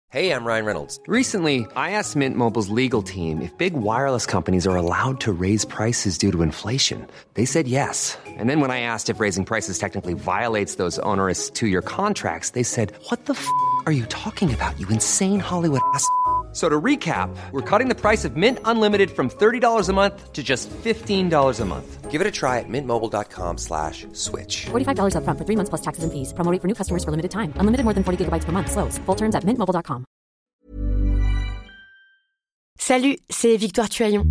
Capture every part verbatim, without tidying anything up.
Hey, I'm Ryan Reynolds. Recently, I asked Mint Mobile's legal team if big wireless companies are allowed to raise prices due to inflation. They said yes. And then when I asked if raising prices technically violates those onerous two-year contracts, they said, what the f*** are you talking about, you insane Hollywood ass f- So to recap, we're cutting the price of Mint Unlimited from thirty dollars a month to just fifteen dollars a month. Give it a try at mintmobile.com slash switch. forty-five dollars up front for three months plus taxes and fees. Promo rate for new customers for limited time. Unlimited more than forty gigabytes per month. Slows full terms at mint mobile dot com. Salut, c'est Victoire Tuaillon.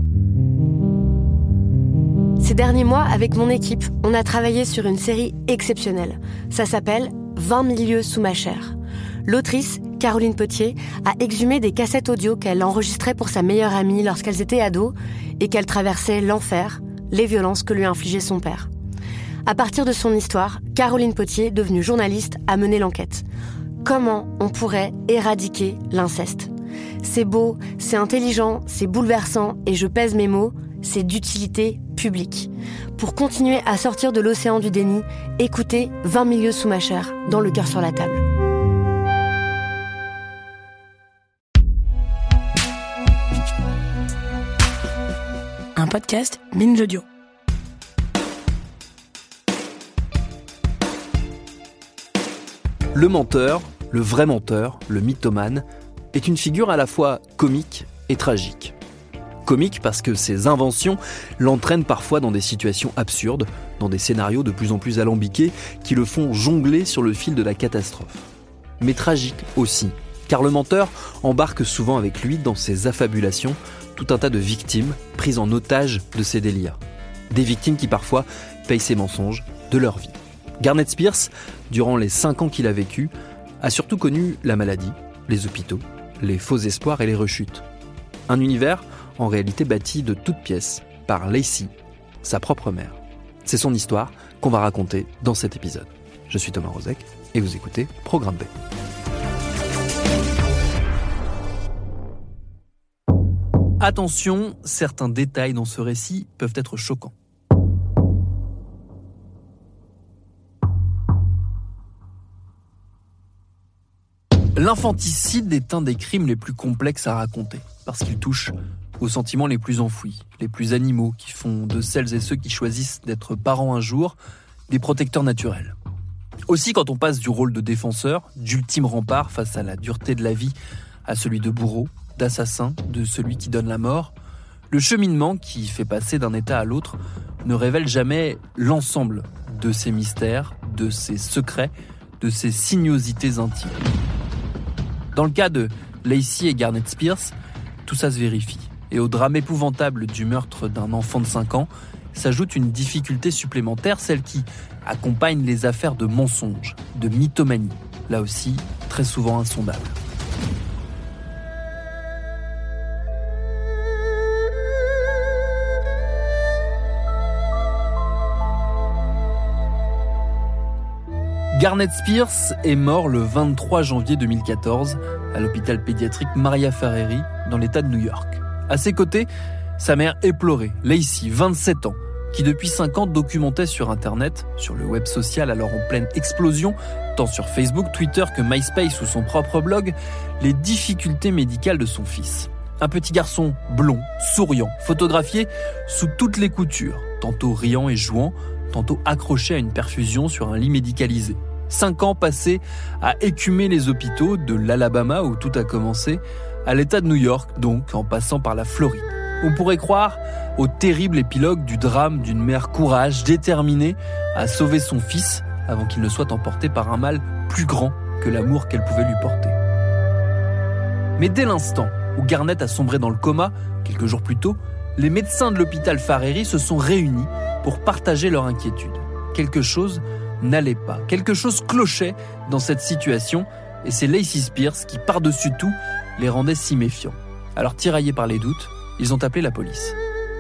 Ces derniers mois, avec mon équipe, on a travaillé sur une série exceptionnelle. Ça s'appelle vingt mille lieues sous ma chair. L'autrice, Caroline Potier, a exhumé des cassettes audio qu'elle enregistrait pour sa meilleure amie lorsqu'elles étaient ados et qu'elle traversait l'enfer, les violences que lui infligeait son père. À partir de son histoire, Caroline Potier, devenue journaliste, a mené l'enquête. Comment on pourrait éradiquer l'inceste ? C'est beau, c'est intelligent, c'est bouleversant et je pèse mes mots, c'est d'utilité publique. Pour continuer à sortir de l'océan du déni, écoutez vingt mille lieues sous ma chair, dans le cœur sur la table. Un podcast Binge Audio. Le menteur, le vrai menteur, le mythomane, est une figure à la fois comique et tragique. Comique parce que ses inventions l'entraînent parfois dans des situations absurdes, dans des scénarios de plus en plus alambiqués qui le font jongler sur le fil de la catastrophe. Mais tragique aussi, car le menteur embarque souvent avec lui dans ses affabulations tout un tas de victimes prises en otage de ses délires. Des victimes qui parfois payent ses mensonges de leur vie. Garnet Spears, durant les cinq ans qu'il a vécu, a surtout connu la maladie, les hôpitaux, les faux espoirs et les rechutes. Un univers en réalité bâti de toutes pièces par Lacey, sa propre mère. C'est son histoire qu'on va raconter dans cet épisode. Je suis Thomas Rozek et vous écoutez Programme B. Attention, certains détails dans ce récit peuvent être choquants. L'infanticide est un des crimes les plus complexes à raconter, parce qu'il touche aux sentiments les plus enfouis, les plus animaux, qui font de celles et ceux qui choisissent d'être parents un jour des protecteurs naturels. Aussi, quand on passe du rôle de défenseur, d'ultime rempart face à la dureté de la vie, à celui de bourreau, d'assassin, de celui qui donne la mort, le cheminement qui fait passer d'un état à l'autre ne révèle jamais l'ensemble de ses mystères, de ses secrets, de ses sinuosités intimes. Dans le cas de Lacey et Garnet Spears, tout ça se vérifie. Et au drame épouvantable du meurtre d'un enfant de cinq ans, s'ajoute une difficulté supplémentaire, celle qui accompagne les affaires de mensonges, de mythomanie, là aussi très souvent insondable. Garnet Spears est mort le vingt-trois janvier deux mille quatorze à l'hôpital pédiatrique Maria Fareri dans l'État de New York. À ses côtés, sa mère éplorée, Lacey, vingt-sept ans, qui depuis cinq ans documentait sur Internet, sur le web social alors en pleine explosion, tant sur Facebook, Twitter que MySpace ou son propre blog, les difficultés médicales de son fils. Un petit garçon blond, souriant, photographié sous toutes les coutures, tantôt riant et jouant, tantôt accroché à une perfusion sur un lit médicalisé. Cinq ans passés à écumer les hôpitaux de l'Alabama où tout a commencé, à l'État de New York donc, en passant par la Floride. On pourrait croire au terrible épilogue du drame d'une mère courage, déterminée à sauver son fils avant qu'il ne soit emporté par un mal plus grand que l'amour qu'elle pouvait lui porter. Mais dès l'instant où Garnet a sombré dans le coma, quelques jours plus tôt, les médecins de l'hôpital Fareri se sont réunis pour partager leur inquiétude. Quelque chose n'allait pas, quelque chose clochait dans cette situation, et c'est Lacey Spears qui, par-dessus tout, les rendait si méfiants. Alors, tiraillés par les doutes, ils ont appelé la police.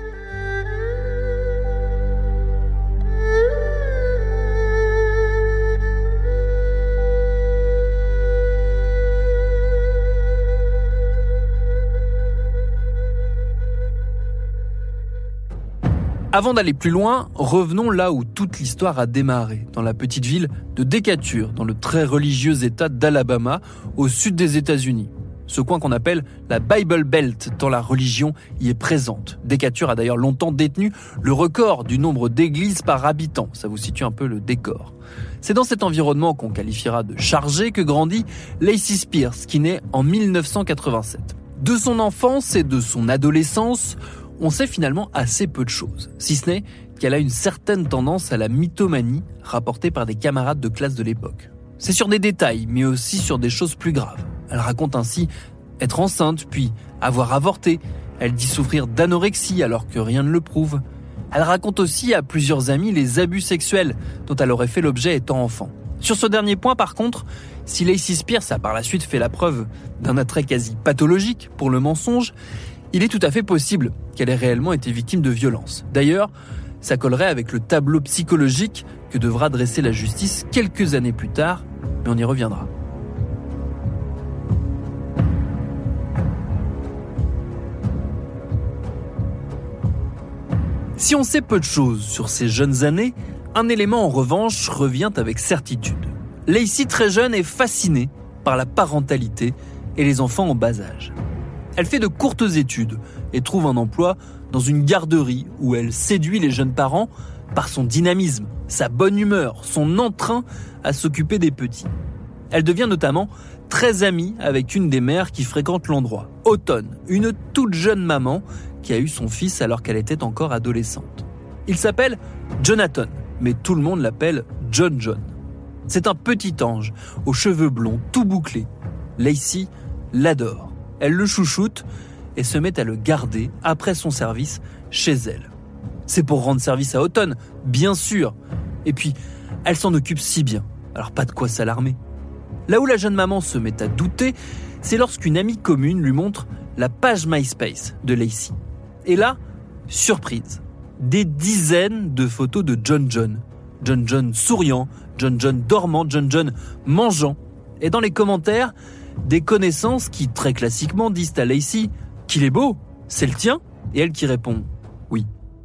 Avant d'aller plus loin, revenons là où toute l'histoire a démarré, dans la petite ville de Decatur, dans le très religieux état d'Alabama, au sud des États-Unis. ce coin qu'on appelle la Bible Belt, tant la religion y est présente. Decatur a d'ailleurs longtemps détenu le record du nombre d'églises par habitant. Ça vous situe un peu le décor. C'est dans cet environnement qu'on qualifiera de chargé que grandit Lacey Spears, qui naît en mille neuf cent quatre-vingt-sept. De son enfance et de son adolescence, on sait finalement assez peu de choses, si ce n'est qu'elle a une certaine tendance à la mythomanie rapportée par des camarades de classe de l'époque. C'est sur des détails, mais aussi sur des choses plus graves. Elle raconte ainsi être enceinte, puis avoir avorté. Elle dit souffrir d'anorexie alors que rien ne le prouve. Elle raconte aussi à plusieurs amis les abus sexuels dont elle aurait fait l'objet étant enfant. Sur ce dernier point, par contre, si Lacey Spears a par la suite fait la preuve d'un attrait quasi pathologique pour le mensonge, il est tout à fait possible qu'elle ait réellement été victime de violences. D'ailleurs, ça collerait avec le tableau psychologique que devra dresser la justice quelques années plus tard, mais on y reviendra. Si on sait peu de choses sur ces jeunes années, un élément en revanche revient avec certitude. Lacey, très jeune, est fascinée par la parentalité et les enfants en bas âge. Elle fait de courtes études et trouve un emploi dans une garderie où elle séduit les jeunes parents par son dynamisme, sa bonne humeur, son entrain à s'occuper des petits. Elle devient notamment très amie avec une des mères qui fréquente l'endroit, Autumn, une toute jeune maman qui a eu son fils alors qu'elle était encore adolescente. Il s'appelle Jonathan, mais tout le monde l'appelle John John. C'est un petit ange, aux cheveux blonds, tout bouclés. Lacey l'adore. Elle le chouchoute et se met à le garder après son service chez elle. C'est pour rendre service à Autumn, bien sûr. Et puis, elle s'en occupe si bien, alors pas de quoi s'alarmer. Là où la jeune maman se met à douter, c'est lorsqu'une amie commune lui montre la page MySpace de Lacey. Et là, surprise, des dizaines de photos de John John. John John souriant, John John dormant, John John mangeant. Et dans les commentaires, des connaissances qui, très classiquement, disent à Lacey qu'il est beau, c'est le tien, et elle qui répond oui.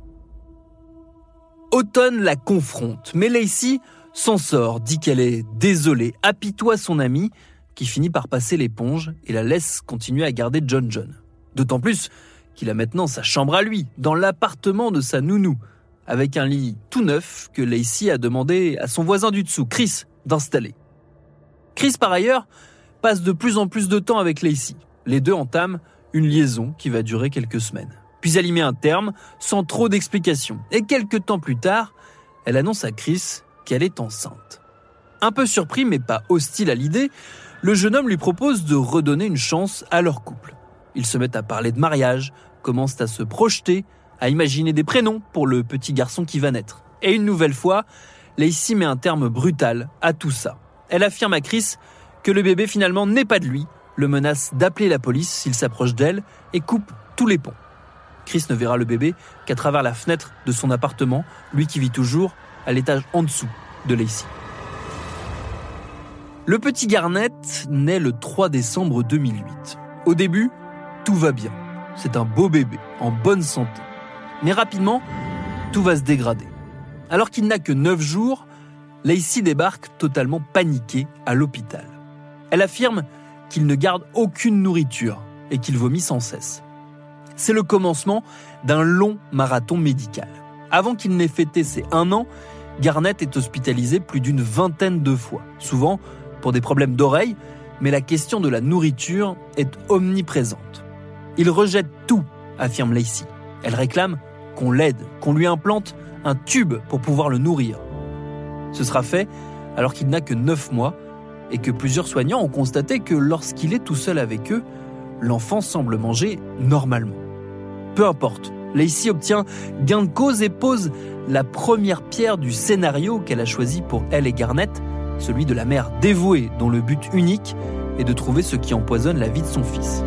Autumn la confronte, mais Lacey s'en sort, dit qu'elle est désolée, apitoie son amie, qui finit par passer l'éponge et la laisse continuer à garder John John. D'autant plus qu'il a maintenant sa chambre à lui, dans l'appartement de sa nounou, avec un lit tout neuf que Lacey a demandé à son voisin du dessous, Chris, d'installer. Chris, par ailleurs, passe de plus en plus de temps avec Lacey. Les deux entament une liaison qui va durer quelques semaines. Puis elle y met un terme, sans trop d'explications. Et quelques temps plus tard, elle annonce à Chris qu'elle est enceinte. Un peu surpris, mais pas hostile à l'idée, le jeune homme lui propose de redonner une chance à leur couple. Ils se mettent à parler de mariage, commencent à se projeter, à imaginer des prénoms pour le petit garçon qui va naître. Et une nouvelle fois, Lacey met un terme brutal à tout ça. Elle affirme à Chris que le bébé finalement n'est pas de lui, le menace d'appeler la police s'il s'approche d'elle et coupe tous les ponts. Chris ne verra le bébé qu'à travers la fenêtre de son appartement, lui qui vit toujours à l'étage en dessous de Lacey. Le petit Garnett naît le trois décembre deux mille huit. Au début, tout va bien. C'est un beau bébé, en bonne santé. Mais rapidement, tout va se dégrader. Alors qu'il n'a que neuf jours, Lacey débarque totalement paniquée à l'hôpital. Elle affirme qu'il ne garde aucune nourriture et qu'il vomit sans cesse. C'est le commencement d'un long marathon médical. Avant qu'il n'ait fêté ses un an, Garnett est hospitalisé plus d'une vingtaine de fois, souvent pour des problèmes d'oreille, mais la question de la nourriture est omniprésente. Il rejette tout, affirme Lacey. Elle réclame qu'on l'aide, qu'on lui implante un tube pour pouvoir le nourrir. Ce sera fait alors qu'il n'a que neuf mois et que plusieurs soignants ont constaté que lorsqu'il est tout seul avec eux, l'enfant semble manger normalement. Peu importe, Lacey obtient gain de cause et pose la première pierre du scénario qu'elle a choisi pour elle et Garnett, celui de la mère dévouée dont le but unique est de trouver ce qui empoisonne la vie de son fils.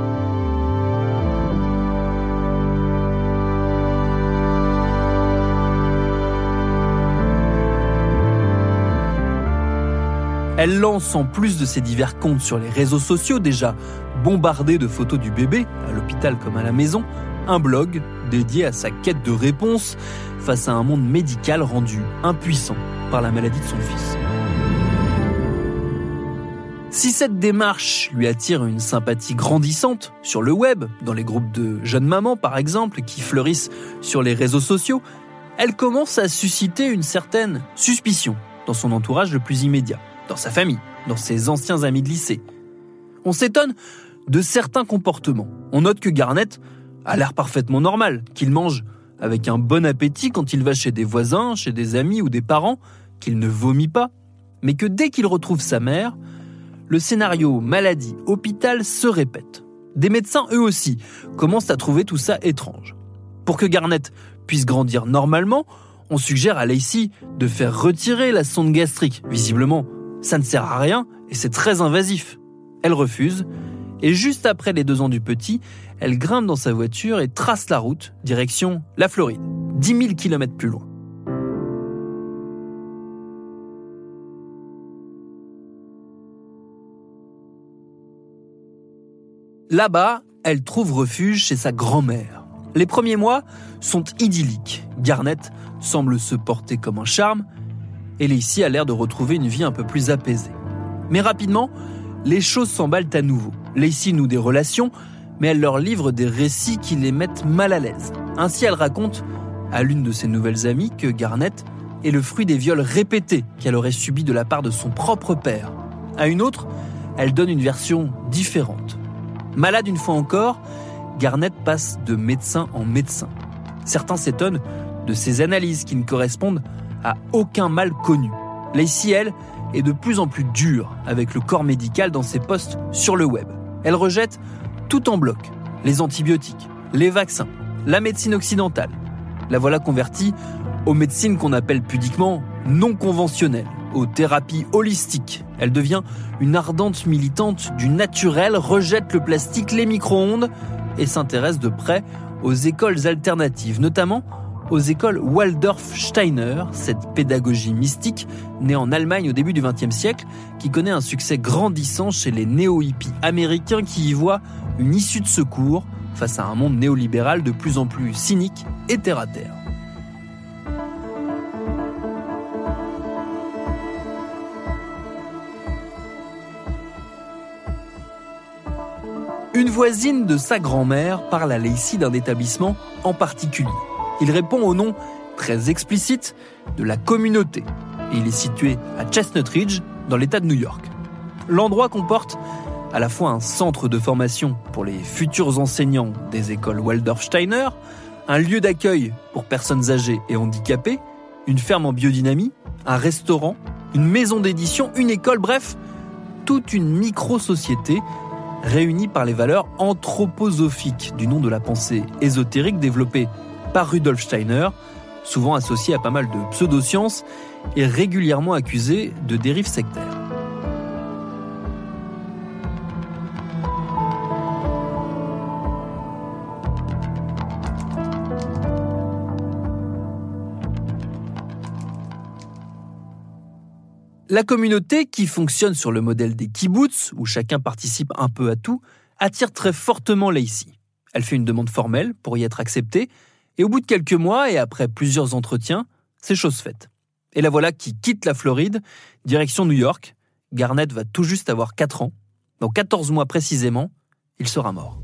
Elle lance, en plus de ses divers comptes sur les réseaux sociaux, déjà bombardés de photos du bébé, à l'hôpital comme à la maison, un blog dédié à sa quête de réponse face à un monde médical rendu impuissant par la maladie de son fils. Si cette démarche lui attire une sympathie grandissante sur le web, dans les groupes de jeunes mamans par exemple, qui fleurissent sur les réseaux sociaux, elle commence à susciter une certaine suspicion dans son entourage le plus immédiat, dans sa famille, dans ses anciens amis de lycée. On s'étonne de certains comportements. On note que Garnett a l'air parfaitement normal, qu'il mange avec un bon appétit quand il va chez des voisins, chez des amis ou des parents, qu'il ne vomit pas, mais que dès qu'il retrouve sa mère, le scénario maladie-hôpital se répète. Des médecins, eux aussi, commencent à trouver tout ça étrange. Pour que Garnett puisse grandir normalement, on suggère à Lacey de faire retirer la sonde gastrique. Visiblement, ça ne sert à rien et c'est très invasif. Elle refuse, et juste après les deux ans du petit, elle grimpe dans sa voiture et trace la route, direction la Floride, dix mille kilomètres plus loin. Là-bas, elle trouve refuge chez sa grand-mère. Les premiers mois sont idylliques. Garnett semble se porter comme un charme et Lacey a l'air de retrouver une vie un peu plus apaisée. Mais rapidement, les choses s'emballent à nouveau. Lacey noue des relations, mais elle leur livre des récits qui les mettent mal à l'aise. Ainsi, elle raconte à l'une de ses nouvelles amies que Garnett est le fruit des viols répétés qu'elle aurait subis de la part de son propre père. À une autre, elle donne une version différente. Malade une fois encore, Garnett passe de médecin en médecin. Certains s'étonnent de ses analyses qui ne correspondent à aucun mal connu. Lacey, elle, est de plus en plus dure avec le corps médical dans ses posts sur le web. Elle rejette tout en bloc, les antibiotiques, les vaccins, la médecine occidentale. La voilà convertie aux médecines qu'on appelle pudiquement non conventionnelles, aux thérapies holistiques. Elle devient une ardente militante du naturel, rejette le plastique, les micro-ondes et s'intéresse de près aux écoles alternatives, notamment aux écoles Waldorf-Steiner, cette pédagogie mystique née en Allemagne au début du vingtième siècle, qui connaît un succès grandissant chez les néo-hippies américains qui y voient une issue de secours face à un monde néolibéral de plus en plus cynique et terre-à-terre. Une voisine de sa grand-mère parle à Lacey d'un établissement en particulier. Il répond au nom très explicite de la communauté. Et il est situé à Chestnut Ridge, dans l'État de New York. L'endroit comporte à la fois un centre de formation pour les futurs enseignants des écoles Waldorf-Steiner, un lieu d'accueil pour personnes âgées et handicapées, une ferme en biodynamie, un restaurant, une maison d'édition, une école, bref, toute une micro-société réunie par les valeurs anthroposophiques du nom de la pensée ésotérique développée par Rudolf Steiner, souvent associé à pas mal de pseudosciences et régulièrement accusé de dérives sectaires. La communauté, qui fonctionne sur le modèle des kibbutz, où chacun participe un peu à tout, attire très fortement Lacey. Elle fait une demande formelle pour y être acceptée, et au bout de quelques mois, et après plusieurs entretiens, c'est chose faite. Et la voilà qui quitte la Floride, direction New York. Garnett va tout juste avoir quatre ans. Dans quatorze mois précisément, il sera mort.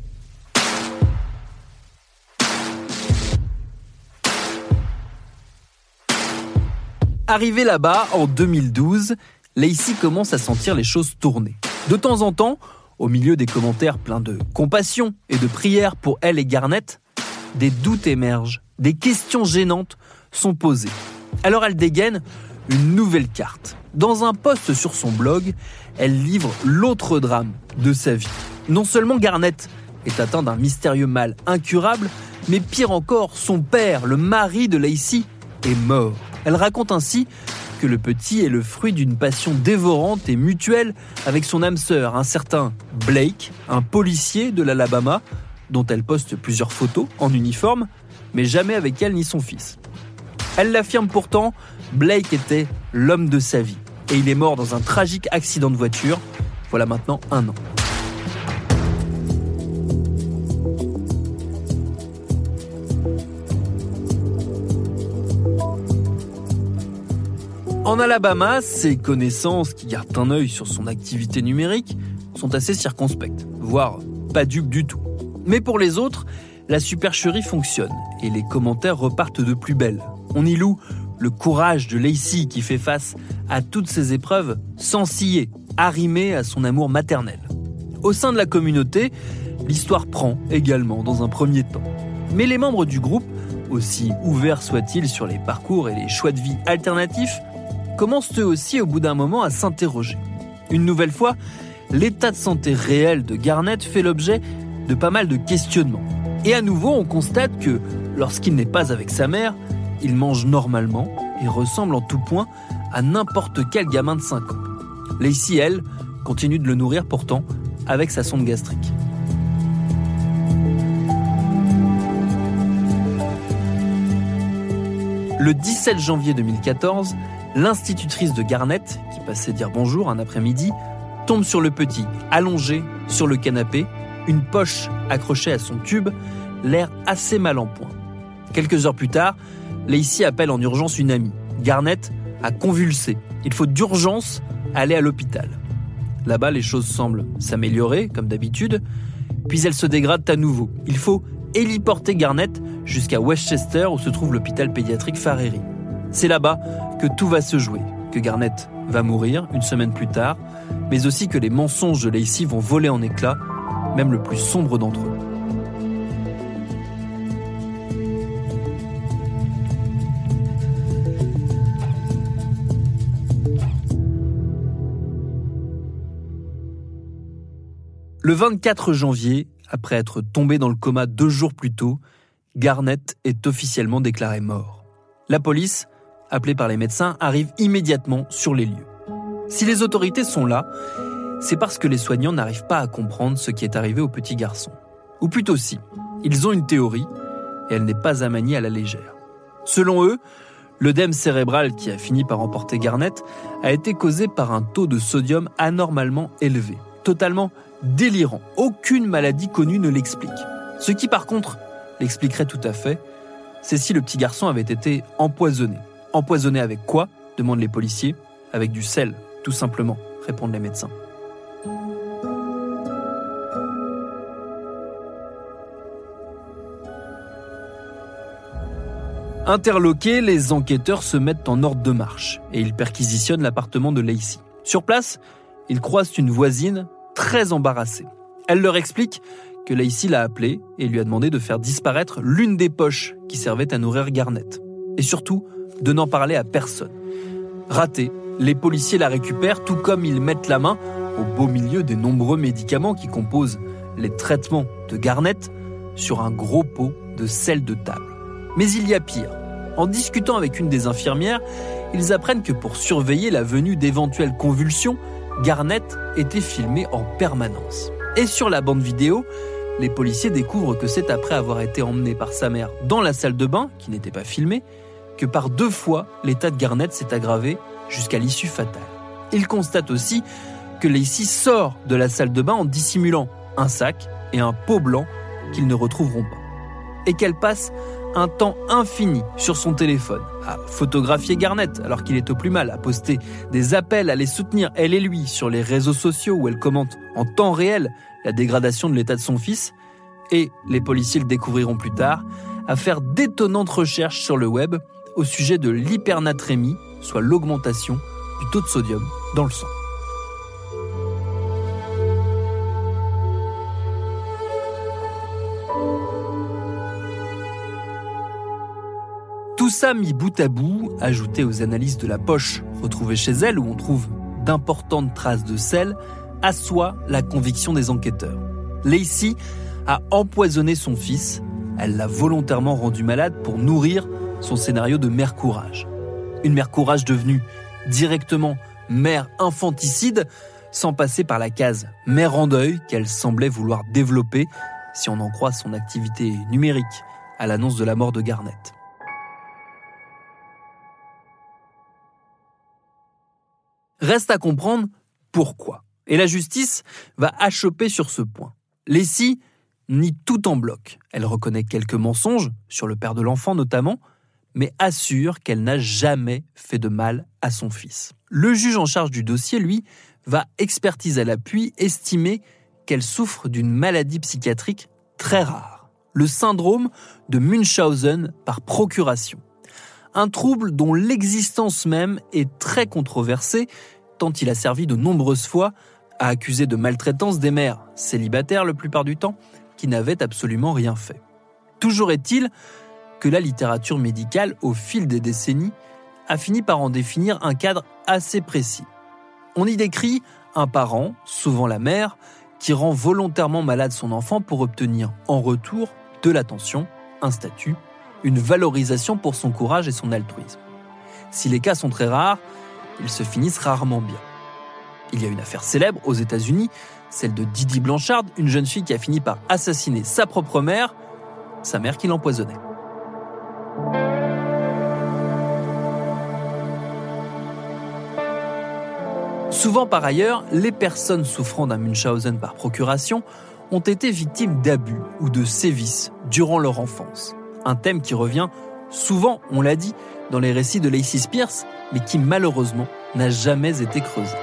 Arrivée là-bas, en deux mille douze, Lacey commence à sentir les choses tourner. De temps en temps, au milieu des commentaires pleins de compassion et de prières pour elle et Garnett, des doutes émergent, des questions gênantes sont posées. Alors elle dégaine une nouvelle carte. Dans un post sur son blog, elle livre l'autre drame de sa vie. Non seulement Garnett est atteint d'un mystérieux mal incurable, mais pire encore, son père, le mari de Lacey, est mort. Elle raconte ainsi que le petit est le fruit d'une passion dévorante et mutuelle avec son âme sœur, un certain Blake, un policier de l'Alabama, dont elle poste plusieurs photos en uniforme, mais jamais avec elle ni son fils. Elle l'affirme pourtant, Blake était l'homme de sa vie, et il est mort dans un tragique accident de voiture, voilà maintenant un an. En En Alabama, ses connaissances, qui gardent un œil sur son activité numérique, sont assez circonspectes, voire pas dupes du tout. Mais pour les autres, la supercherie fonctionne et les commentaires repartent de plus belle. On y loue le courage de Lacey qui fait face à toutes ces épreuves sans ciller, arrimée à son amour maternel. Au sein de la communauté, l'histoire prend également dans un premier temps. Mais les membres du groupe, aussi ouverts soient-ils sur les parcours et les choix de vie alternatifs, commencent eux aussi au bout d'un moment à s'interroger. Une nouvelle fois, l'état de santé réel de Garnett fait l'objet de pas mal de questionnements. Et à nouveau, on constate que, lorsqu'il n'est pas avec sa mère, il mange normalement et ressemble en tout point à n'importe quel gamin de cinq ans. Lacey, elle, continue de le nourrir pourtant avec sa sonde gastrique. Le dix-sept janvier deux mille quatorze, l'institutrice de Garnett, qui passait dire bonjour un après-midi, tombe sur le petit, allongé sur le canapé, une poche accrochée à son tube, l'air assez mal en point. Quelques heures plus tard, Lacey appelle en urgence une amie. Garnett a convulsé. Il faut d'urgence aller à l'hôpital. Là-bas, les choses semblent s'améliorer, comme d'habitude, puis elles se dégradent à nouveau. Il faut héliporter Garnett jusqu'à Westchester, où se trouve l'hôpital pédiatrique Farreri. C'est là-bas que tout va se jouer, que Garnett va mourir une semaine plus tard, mais aussi que les mensonges de Lacey vont voler en éclats, même le plus sombre d'entre eux. Le vingt-quatre janvier, après être tombé dans le coma deux jours plus tôt, Garnett est officiellement déclaré mort. La police, appelée par les médecins, arrive immédiatement sur les lieux. Si les autorités sont là, c'est parce que les soignants n'arrivent pas à comprendre ce qui est arrivé au petit garçon. Ou plutôt si, ils ont une théorie, et elle n'est pas à manier à la légère. Selon eux, l'œdème cérébral qui a fini par emporter Garnett a été causé par un taux de sodium anormalement élevé, totalement délirant. Aucune maladie connue ne l'explique. Ce qui, par contre, l'expliquerait tout à fait, c'est si le petit garçon avait été empoisonné. Empoisonné avec quoi ? Demandent les policiers. Avec du sel, tout simplement, répondent les médecins. Interloqués, les enquêteurs se mettent en ordre de marche et ils perquisitionnent l'appartement de Lacey. Sur place, ils croisent une voisine très embarrassée. Elle leur explique que Lacey l'a appelée et lui a demandé de faire disparaître l'une des poches qui servait à nourrir Garnett. Et surtout, de n'en parler à personne. Raté, les policiers la récupèrent tout comme ils mettent la main au beau milieu des nombreux médicaments qui composent les traitements de Garnett sur un gros pot de sel de table. Mais il y a pire. En discutant avec une des infirmières, ils apprennent que pour surveiller la venue d'éventuelles convulsions, Garnett était filmé en permanence. Et sur la bande vidéo, les policiers découvrent que c'est après avoir été emmené par sa mère dans la salle de bain, qui n'était pas filmée, que par deux fois, l'état de Garnett s'est aggravé jusqu'à l'issue fatale. Ils constatent aussi que Lacey sort de la salle de bain en dissimulant un sac et un pot blanc qu'ils ne retrouveront pas. Et qu'elle passe un temps infini sur son téléphone, à photographier Garnett alors qu'il est au plus mal, à poster des appels, à les soutenir, elle et lui, sur les réseaux sociaux où elle commente en temps réel la dégradation de l'état de son fils, et, les policiers le découvriront plus tard, à faire d'étonnantes recherches sur le web au sujet de l'hypernatrémie, soit l'augmentation du taux de sodium dans le sang. Tout ça mis bout à bout, ajouté aux analyses de la poche retrouvée chez elle où on trouve d'importantes traces de sel, assoit la conviction des enquêteurs. Lacey a empoisonné son fils, elle l'a volontairement rendu malade pour nourrir son scénario de mère courage. Une mère courage devenue directement mère infanticide, sans passer par la case mère en deuil qu'elle semblait vouloir développer, si on en croit son activité numérique à l'annonce de la mort de Garnett. Reste à comprendre pourquoi. Et la justice va achoper sur ce point. Lacey nie tout en bloc. Elle reconnaît quelques mensonges, sur le père de l'enfant notamment, mais assure qu'elle n'a jamais fait de mal à son fils. Le juge en charge du dossier, lui, va, expertise à l'appui, estimer qu'elle souffre d'une maladie psychiatrique très rare, le syndrome de Munchausen par procuration. Un trouble dont l'existence même est très controversée, tant il a servi de nombreuses fois à accuser de maltraitance des mères, célibataires la plupart du temps, qui n'avaient absolument rien fait. Toujours est-il que la littérature médicale, au fil des décennies, a fini par en définir un cadre assez précis. On y décrit un parent, souvent la mère, qui rend volontairement malade son enfant pour obtenir en retour de l'attention, un statut, une valorisation pour son courage et son altruisme. Si les cas sont très rares, ils se finissent rarement bien. Il y a une affaire célèbre aux États-Unis, celle de Didi Blanchard, une jeune fille qui a fini par assassiner sa propre mère, sa mère qui l'empoisonnait. Souvent par ailleurs, les personnes souffrant d'un Munchausen par procuration ont été victimes d'abus ou de sévices durant leur enfance. Un thème qui revient souvent, on l'a dit, dans les récits de Lacey Spears, mais qui malheureusement n'a jamais été creusé.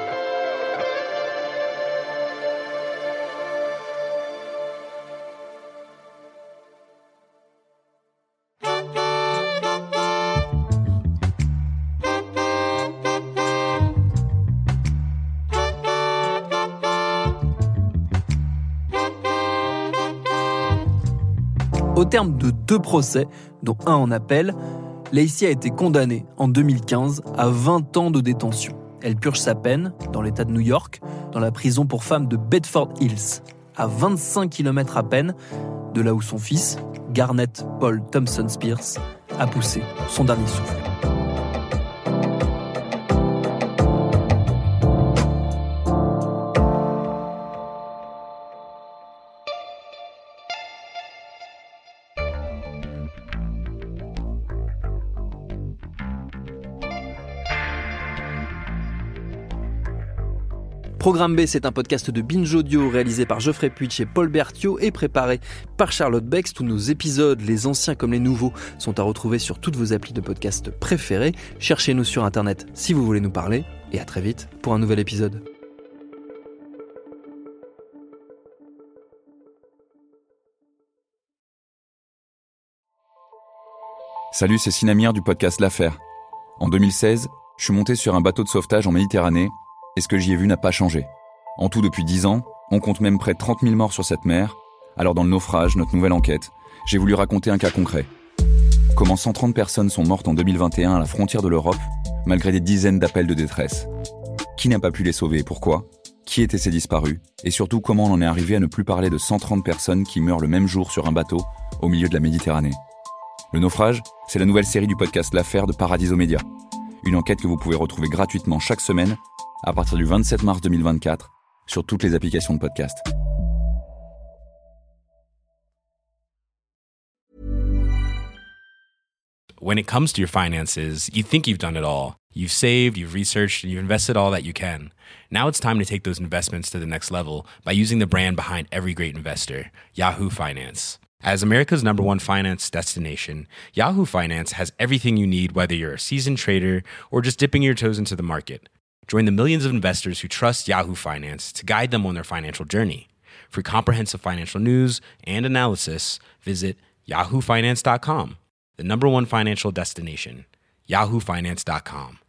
Au terme de deux procès, dont un en appel, Lacey a été condamnée en deux mille quinze à vingt ans de détention. Elle purge sa peine dans l'État de New York, dans la prison pour femmes de Bedford Hills, à vingt-cinq kilomètres à peine de là où son fils, Garnett Paul Thompson Spears, a poussé son dernier souffle. Programme B, c'est un podcast de Binge Audio réalisé par Geoffrey Puitch et Paul Berthiaud et préparé par Charlotte Bex. Tous nos épisodes, les anciens comme les nouveaux, sont à retrouver sur toutes vos applis de podcast préférées. Cherchez-nous sur Internet si vous voulez nous parler. Et à très vite pour un nouvel épisode. Salut, c'est Sinamir du podcast L'Affaire. En deux mille seize, je suis monté sur un bateau de sauvetage en Méditerranée et ce que j'y ai vu n'a pas changé. En tout, depuis dix ans, on compte même près de trente mille morts sur cette mer. Alors dans le naufrage, notre nouvelle enquête, j'ai voulu raconter un cas concret. Comment cent trente personnes sont mortes en deux mille vingt et un à la frontière de l'Europe, malgré des dizaines d'appels de détresse. Qui n'a pas pu les sauver et pourquoi ? Qui étaient ces disparus ? Et surtout, comment on en est arrivé à ne plus parler de cent trente personnes qui meurent le même jour sur un bateau au milieu de la Méditerranée ? Le naufrage, c'est la nouvelle série du podcast L'Affaire de Paradiso Media. Une enquête que vous pouvez retrouver gratuitement chaque semaine à partir du vingt-sept mars deux mille vingt-quatre sur toutes les applications de podcast. When it comes to your finances, you think you've done it all. You've saved, you've researched, and you've invested all that you can. Now it's time to take those investments to the next level by using the brand behind every great investor, Yahoo Finance. As America's number one finance destination, Yahoo Finance has everything you need, whether you're a seasoned trader or just dipping your toes into the market. Join the millions of investors who trust Yahoo Finance to guide them on their financial journey. For comprehensive financial news and analysis, visit yahoo finance dot com, the number one financial destination, yahoo finance dot com.